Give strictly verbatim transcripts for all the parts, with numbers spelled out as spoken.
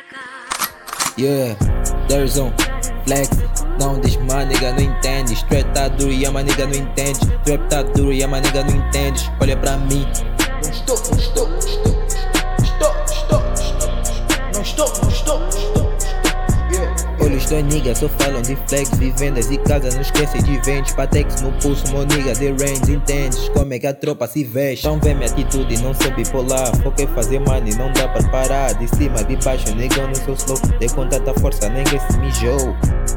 Yeah, there's on flex. Não diz má nigga, não entende. Straight tá duro e a má nigga não entende. Trap tá duro e a má nigga não entende. Olha pra mim. Não estou, não estou, não estou. Estou, estou, estou. Não estou, não estou, não estou. Olha os dois niggas, só falam de flex, vivendas e casa, não esquece de vendes. Patex no pulso, meu nigga, de range, entendes como é que a tropa se veste. Então vê minha atitude, não sou bipolar. Foquei fazer money, não dá pra parar. De cima, de baixo, nigga no seu slow. De com tanta força, ninguém se mijou.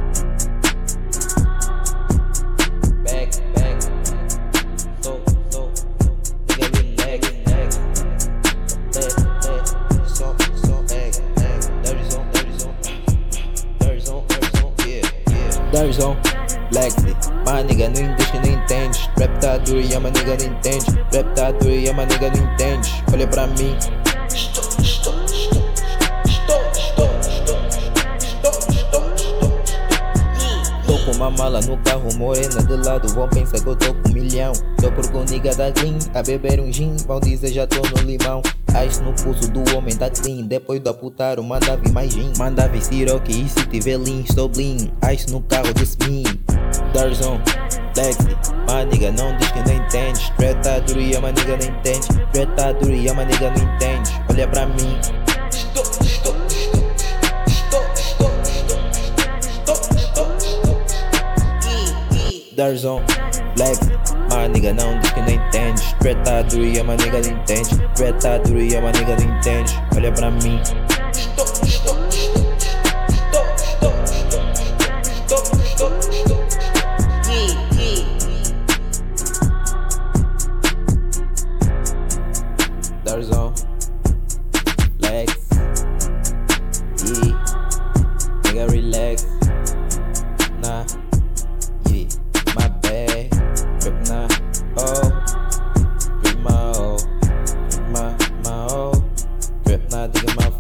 Back, back, so, so, nigga relax, relax. Let, let, so, so, egg, egg. There is on, there is on. There's on, there's on, yeah, yeah. There's on, Blackly. My nigga não entende, não entende. Rap tá duro e a my nigga não entende. Rap tá duro e a my nigga não entende. Olha pra mim. Estou, estou, estou. Estou, estou, estou. Estou, estou, estou. Tô com uma mala no carro, morena de lado. Vão pensar que eu tô com um milhão. Tô por com nigga da Green, a beber um gin. Vão dizer já tô no limão. Ice no pulso do homem tá clean. Depois do aputaro, manda vir mais gin. Manda vir Siroque e se tiver lean, estou bling. Ice no carro de spin. There's on, Lexi. My nigga não diz que não entende. Straight tá duro e a my nigga não entende. Straight tá duro e a my nigga não entende. Olha pra mim. Estou, estou, estou. Estou, estou, estou. Estou, estou, estou. There's on, Lexi. My nigga não diz que não entende. Straight tá duro e a my nigga não entende. Straight tá duro e a my nigga não entende. Olha pra mim. Estou, estou, estou. Estou, estou, estou. Estou, estou, estou. There's on, Lex. Yeah, nigga relax. Nah, yeah, my bad. Trip nah, oh, trip my oh, trip my my oh, trip nah, nigga my